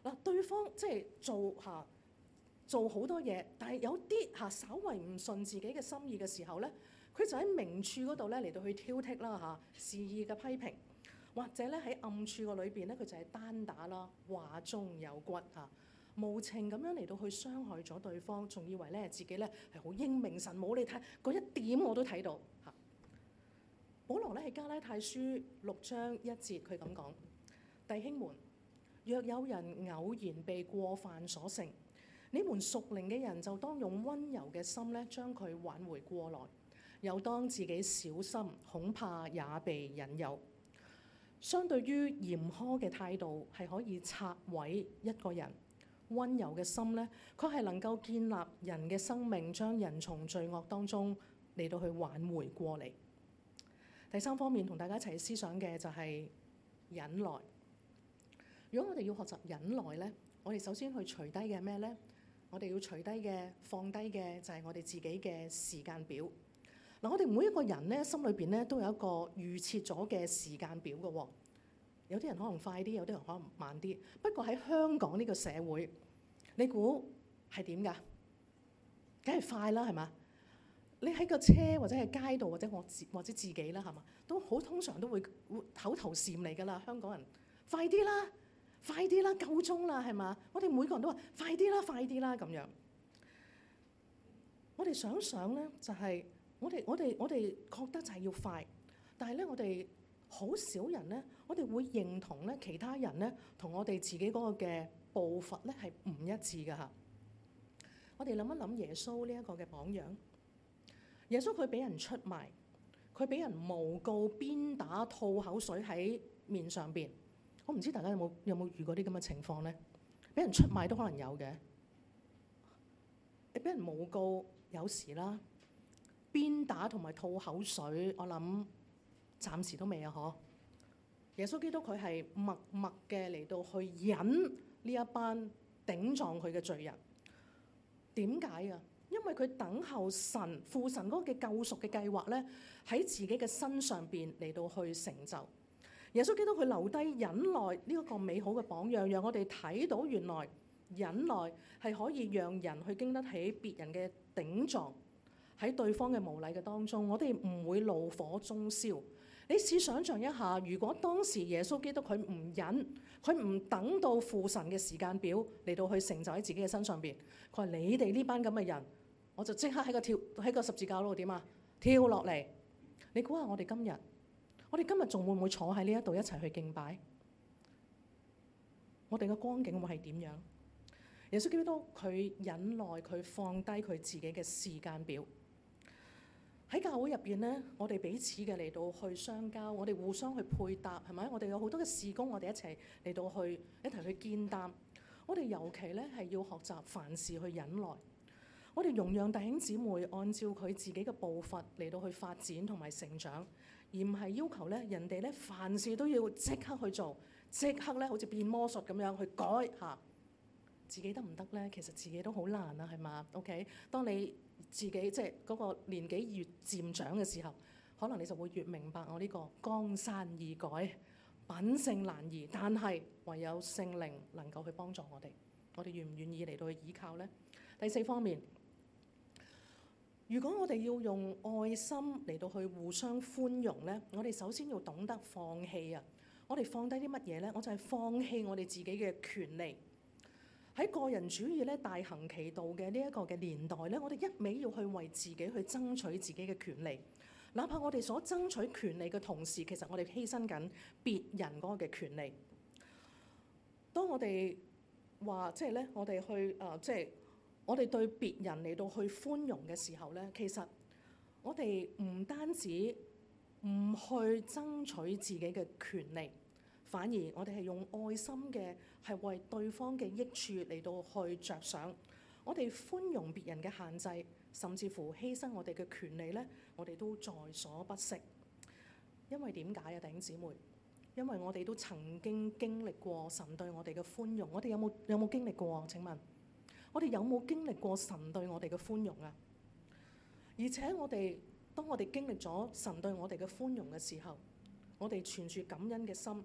嗱，對方即係做嚇做好多嘢，但係有啲嚇稍為唔順自己嘅心意嘅時候咧，佢就喺明處嗰度咧嚟到去挑剔啦嚇，肆意嘅批評，或者咧喺暗處個裏邊咧，佢就係單打啦，話中有骨嚇，無情咁樣嚟到去傷害咗對方，仲以為咧自己咧係好英明神武，你睇嗰一點我都睇到嚇。保羅咧喺加拉太書六章一節，佢咁講：弟兄們，若有人偶然被過犯所勝，你們屬靈嘅人就當用溫柔嘅心咧，將佢挽回過來，又當自己小心，恐怕也被引誘。相對於嚴苛嘅態度係可以拆毀一個人，溫柔嘅心咧，佢係能夠建立人嘅生命，將人從罪惡當中嚟到去挽回過嚟。第三方面同大家一齊思想嘅就係忍耐。如果我哋要學習忍耐咧，我哋首先去除低嘅咩咧？我哋要除低嘅、放低嘅就係我哋自己嘅時間表。嗱，我哋每一個人咧，心裏邊咧都有一個預設咗嘅時間表嘅喎。有啲人可能快啲，有啲人可能慢啲。不過喺香港呢個社會，你估係點㗎？梗係快啦，係嘛？你喺個車或者係街度或者我自或者自己啦，係嘛？都好通常都會會口頭禪嚟㗎啦，香港人快啲啦！快啲啦，夠鐘啦，係嘛？我哋每個人都話快啲啦，快啲啦咁樣。我哋想想咧，就係我哋我哋我哋覺得就係要快，但係咧我哋好少人咧，我哋會認同咧其他人咧同我哋自己嗰個嘅步伐咧係唔一致㗎嚇。我哋諗一諗耶穌呢一個嘅榜樣，耶穌佢俾人出賣，佢俾人誣告、鞭打、吐口水喺面上邊。我唔知大家有冇有冇遇過啲咁嘅情況咧？俾人出賣都可能有嘅，你俾人誣告有時啦，鞭打同埋吐口水，我諗暫時都未啊！嗬，耶穌基督佢係默默嘅嚟到去忍呢一班頂撞佢嘅罪人。點解啊？因為佢等候神父神嗰個嘅救贖嘅計劃咧，喺自己嘅身上邊嚟到去成就。耶穌基督佢留低忍耐呢一個美好嘅榜樣，讓我哋睇到原來忍耐係可以讓人去經得起別人嘅頂撞，喺對方嘅無禮嘅當中，我哋唔會怒火中燒。你試想像一下，如果當時耶穌基督佢唔忍，佢唔等到父神嘅時間表嚟到去成就喺自己嘅身上邊，佢話你哋呢班咁嘅人，我就即刻喺個跳喺個十字架嗰度點啊跳落嚟。你估下我哋今日？我哋今日仲會唔會坐喺呢一度一齊去敬拜？我哋嘅光景會係點樣？耶穌基督佢忍耐，佢放低佢自己嘅時間表。喺教會入邊咧，我哋彼此嘅嚟到去相交，我哋互相去配搭，係咪？我哋有好多嘅事工，我哋一齊嚟到去一齊去肩擔。我哋尤其咧係要學習凡事去忍耐。我哋容讓弟兄姊妹按照佢自己嘅步伐嚟到去發展同埋成長。而唔係要求咧，人哋咧凡事都要即刻去做，即刻咧好似變魔術咁樣去改嚇。自己得唔得咧？其實自己都好難啊，係嘛 ？OK，當你自己即係嗰個年紀越漸長嘅時候，可能你就會越明白我呢個江山易改，品性難移。但係唯有聖靈能夠去幫助我哋，我哋願唔願意嚟到去依靠咧？第四方面。如果我哋要用愛心嚟到去互相寬容咧，我哋首先要懂得放棄啊！我哋放低啲乜嘢咧？我就係放棄我哋自己嘅權利。喺個人主義咧大行其道嘅呢一個嘅年代咧，我哋一味要去為自己去爭取自己嘅權利，哪怕我哋所爭取權利嘅同時，其實我哋犧牲緊別人嗰個嘅權利。當我哋話即係咧，我哋去誒、呃、即係。我哋對別人嚟到去寬容嘅時候咧，其實我哋唔單止唔去爭取自己嘅權利，反而我哋係用愛心嘅，係為對方嘅益處嚟到去着想。我哋寬容別人嘅限制，甚至乎犧牲我哋嘅權利咧，我哋都在所不惜。因為點解啊，弟兄姊妹？因為我哋都曾經經歷過神對我哋嘅寬容。我哋有冇有冇經歷過？請問？我哋有冇經歷過神對我哋嘅寬容啊？而且我哋當我哋經歷咗神對我哋嘅寬容嘅時候，我哋存住感恩嘅心，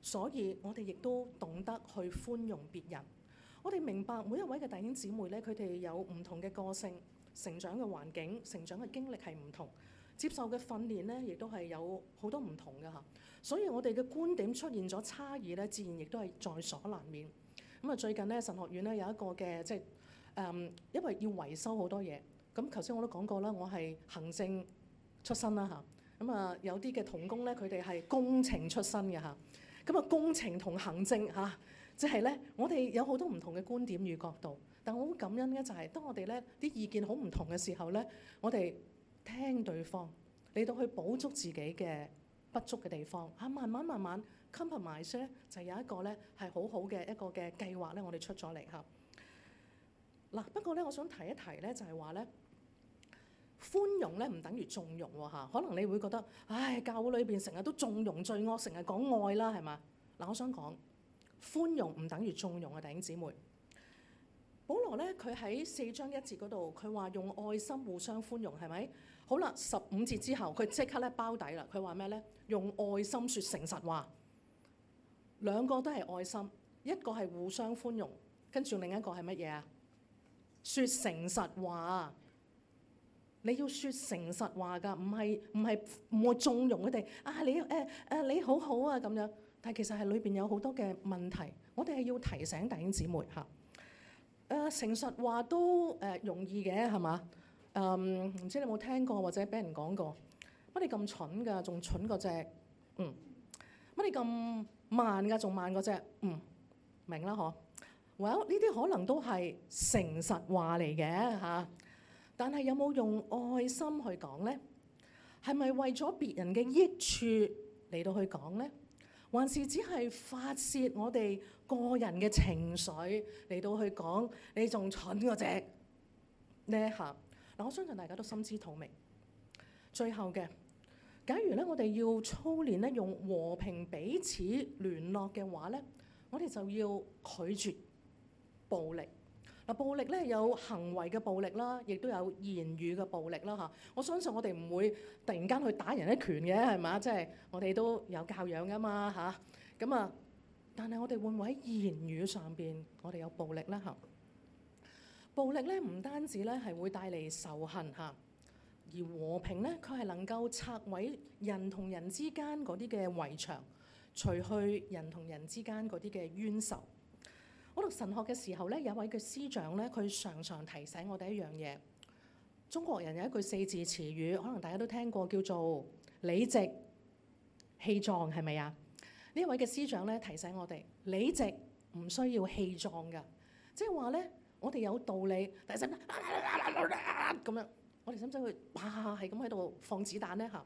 所以我哋亦都懂得去寬容別人。我哋明白每一位嘅弟兄姊妹咧，佢哋有唔同嘅個性、成長嘅環境、成長嘅經歷係唔同，接受嘅訓練咧，亦都係有好多唔同嘅嚇。所以我哋嘅觀點出現咗差異咧，自然亦都係在所難免。咁啊，最近咧神學院咧有一個嘅即係誒，因為要維修好多嘢。咁頭先我都講過啦，我係行政出身啦嚇。咁啊，有啲嘅同工咧，佢哋係工程出身嘅嚇。咁啊，工程同行政嚇。即係咧，我哋有好多唔同嘅觀點與角度，但我好感恩嘅就係，當我哋咧啲意見好唔同嘅時候咧，我哋聽對方嚟到去補足自己嘅不足嘅地方，嚇慢慢慢慢 compromise 咧，就有一個咧係好好嘅一個嘅計劃咧，我哋出咗嚟嚇。嗱，不過咧，我想提一提咧，就係話咧，寬容咧唔等於縱容喎嚇。可能你會覺得，唉，教會裏邊成日都縱容罪惡，成日講愛啦，係嘛？嗱，我想講。寬容唔等於縱容啊，弟兄姊妹。保羅咧，佢喺四章一節嗰度，佢話用愛心互相寬容，係咪？好啦，十五節之後，佢即刻咧包底啦。佢話咩咧？用愛心説誠實話，兩個都係愛心，一個係互相寬容，跟住另一個係乜嘢啊？説誠實話，你要説誠實話㗎，唔係唔係唔會縱容佢哋啊！你誒誒、呃、你好好啊咁樣。但其實係裏邊有好多嘅問題，我哋係要提醒弟兄姊妹嚇。誒、呃、誠實話都誒、呃、容易嘅係嘛？嗯，唔知你有冇聽過或者俾人講過？乜你咁蠢㗎？仲蠢過隻嗯？乜你咁慢㗎？仲慢過隻嗯？明啦嗬？Well 呢啲可能都係誠實話嚟嘅嚇，但係有冇用愛心去講咧？係咪為咗別人嘅益處嚟到去講咧？還是只係發泄我哋個人嘅情緒嚟到去講，你仲蠢嗰隻呢一下？嗱，我相信大家都心知肚明。最後嘅，假如咧我哋要操練咧用和平彼此聯絡嘅話咧，我哋就要拒絕暴力。嗱，暴力咧有行為嘅暴力啦，亦都有言語嘅暴力啦嚇。我相信我哋唔會突然間去打人一拳嘅，係嘛？即係我哋都有教養噶嘛嚇。咁啊，但係我哋會唔會喺言語上邊我哋有暴力咧嚇？暴力咧唔單止咧係會帶嚟仇恨嚇，而和平咧佢係能夠拆毀人同人之間嗰啲嘅圍牆，除去人同人之間嗰啲嘅冤仇。我讀神學嘅時候咧，有位嘅師長咧，佢常常提醒我哋一樣嘢。中國人有一句四字詞語，可能大家都聽過，叫做理直氣壯，係咪啊？呢一位嘅師長咧提醒我哋，理直唔需要氣壯㗎，即係話咧，我哋有道理，但係使唔使咁樣？我哋使唔使去哇係咁喺度放子彈咧嚇？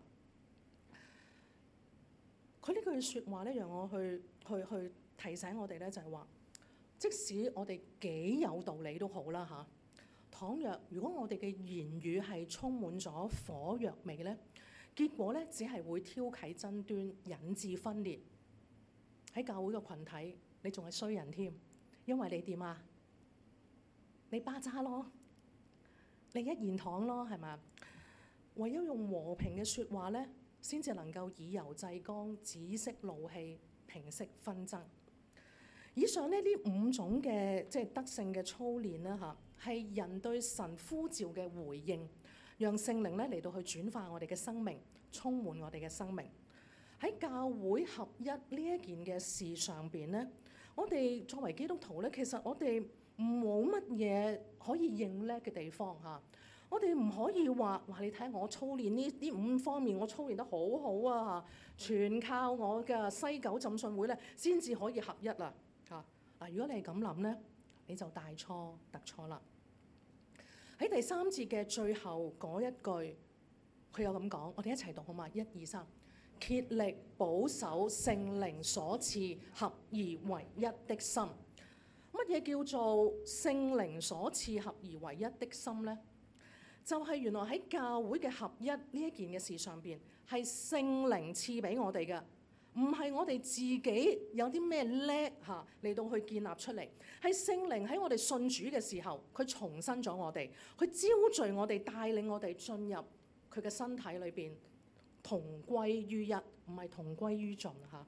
佢呢句説話咧，讓我去去去提醒我哋咧，就係話。即使我哋幾有道理都好啦嚇，倘若如果我哋嘅言語係充滿咗火藥味咧，結果咧只係會挑起爭端，引致分裂。喺教會嘅群體，你仲係衰人添，因為你點啊？你巴渣咯，你一言堂咯，係咪？唯有用和平嘅説話咧，先至能夠以柔制剛，止息怒氣，平息紛爭。以上呢呢五種嘅即係德性嘅操練啦嚇，係人對神呼召嘅回應，讓聖靈咧嚟到去轉化我哋嘅生命，充滿我哋嘅生命。喺教會合一呢一件嘅事上邊咧，我哋作為基督徒咧，其實我哋冇乜嘢可以認叻嘅地方嚇。我哋唔可以話話你睇我操練呢呢五方面，我操練得好好啊嚇，全靠我嘅西九浸信會咧先至可以合一啊。嚇嗱！如果你係咁諗咧，你就大錯特錯啦。喺第三節嘅最後嗰一句，佢有咁講，我哋一齊讀好嘛？一二三，竭力保守聖靈所賜合而為一的心。乜嘢叫做聖靈所賜合而為一的心咧？就係、是、原來喺教會嘅合一呢一件嘅事上邊，係聖靈賜俾我哋嘅。唔係我哋自己有啲咩叻嚇嚟到去建立出嚟，係聖靈喺我哋信主嘅時候，佢重生咗我哋，佢招聚我哋，帶領我哋進入佢嘅身體裏邊，同歸於一，唔係同歸於盡嚇。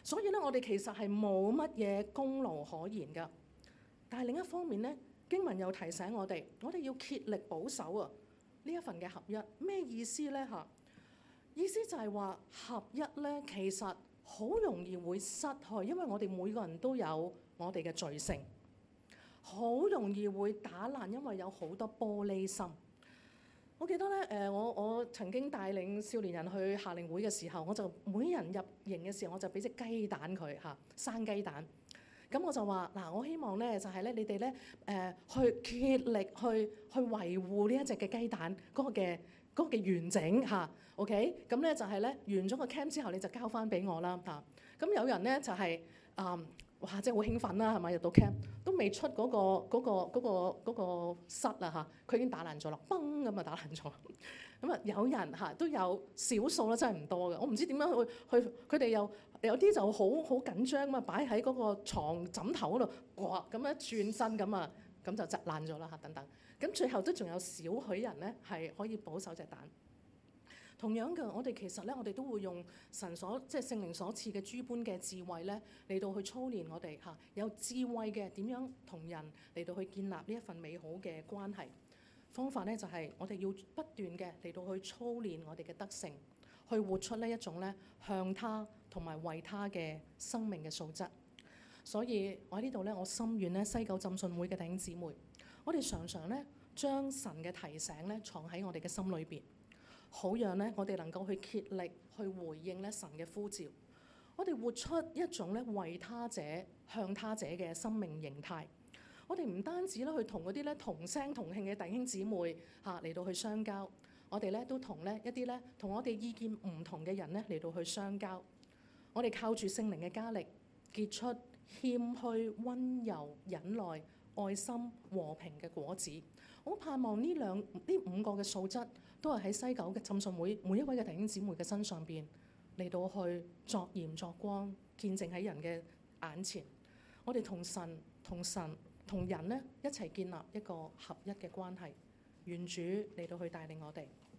所以咧，我哋其實係冇乜嘢功勞可言㗎。但係另一方面咧，經文又提醒我哋，我哋要竭力保守啊呢一份嘅合一。咩意思咧？嚇，意思就係話合一咧，其實好容易會失去，因為我哋每個人都有我哋嘅罪性，好容易會打爛，因為有好多玻璃心。我記得咧，誒我我曾經帶領少年人去夏令會嘅時候，我就每人入營嘅時候，我就俾隻雞蛋佢嚇，生雞蛋。咁我就話嗱，我希望咧就係咧，你哋咧誒去竭力去去維護呢一隻嘅雞蛋嗰個嘅嗰個嘅完整嚇。OK，咁咧就係咧完咗個 camp 之後，你就交翻俾我啦嚇。咁有人咧就係啊〜哇！即係好興奮啦，係咪入到 camp 都未出嗰個嗰個嗰個嗰個室啊嚇，佢已經打爛咗啦，嘣咁啊打爛咗。咁啊有人嚇都有少數啦，真係唔多嘅。我唔知點樣去去，佢哋又有啲就好好緊張啊，擺喺嗰個牀枕頭嗰度，哇咁樣轉身咁啊，咁就窒爛咗啦嚇等等。咁最後都仲有少許人咧係可以保守隻蛋。同樣嘅，我哋其實咧，我哋都會用神所即係聖靈所賜嘅諸般嘅智慧咧，嚟到去操練我哋嚇，有智慧嘅點樣同人嚟到去建立呢一份美好嘅關係。方法咧就係我哋要不斷嘅嚟到去操練我哋嘅德性，去活出呢一種咧向他同埋為他嘅生命嘅素質。所以我喺呢度咧，我心願咧西九浸信會嘅弟兄姊妹，我哋常常咧將神嘅提醒咧藏喺我哋嘅心裏邊。好讓咧，我哋能夠去竭力去回應咧神嘅呼召，我哋活出一種咧為他者、向他者嘅生命形態。我哋唔單止咧去同嗰啲咧同聲同慶嘅弟兄姊妹嚇嚟到去相交，我哋咧都同咧一啲咧同我哋意見唔同嘅人咧嚟到去相交。我哋靠住聖靈嘅加力，結出謙虛、溫柔、忍耐、愛心、和平嘅果子。我盼望呢兩呢五個嘅素質，都係喺西九嘅浸信會每一位嘅弟兄姊妹嘅身上邊嚟到去作鹽作光，見證喺人嘅眼前。我哋同神、同神、同人呢一齊建立一個合一嘅關係。願主嚟到去帶領我哋。